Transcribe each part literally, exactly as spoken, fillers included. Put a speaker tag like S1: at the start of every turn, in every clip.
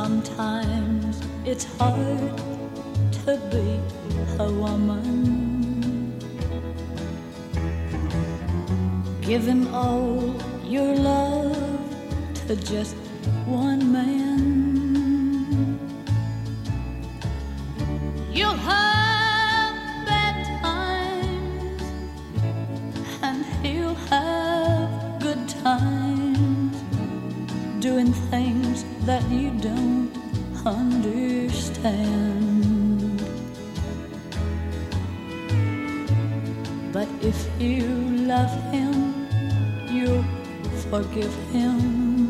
S1: Sometimes it's hard to be a woman, giving all your love to just one man. You'll have bad times and he'll have good times, doing things that you don't understand. But if you love him, you'll forgive him,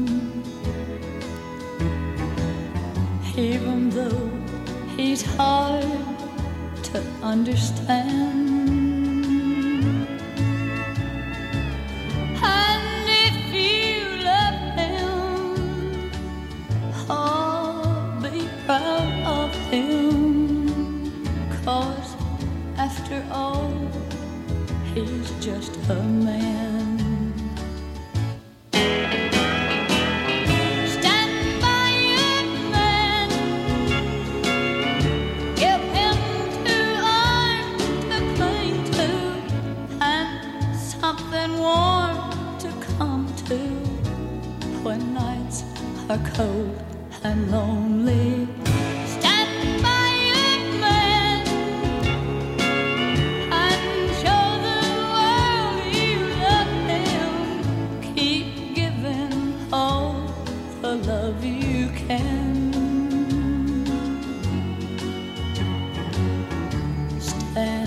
S1: even though he's hard to understand. Proud of him, 'cause after all, he's just a man. Stand by your man, give him two arms to cling to, and something warm to come to when nights are cold and lonely. Stand by your man and show the world you love him. Keep giving all the love you can. Stand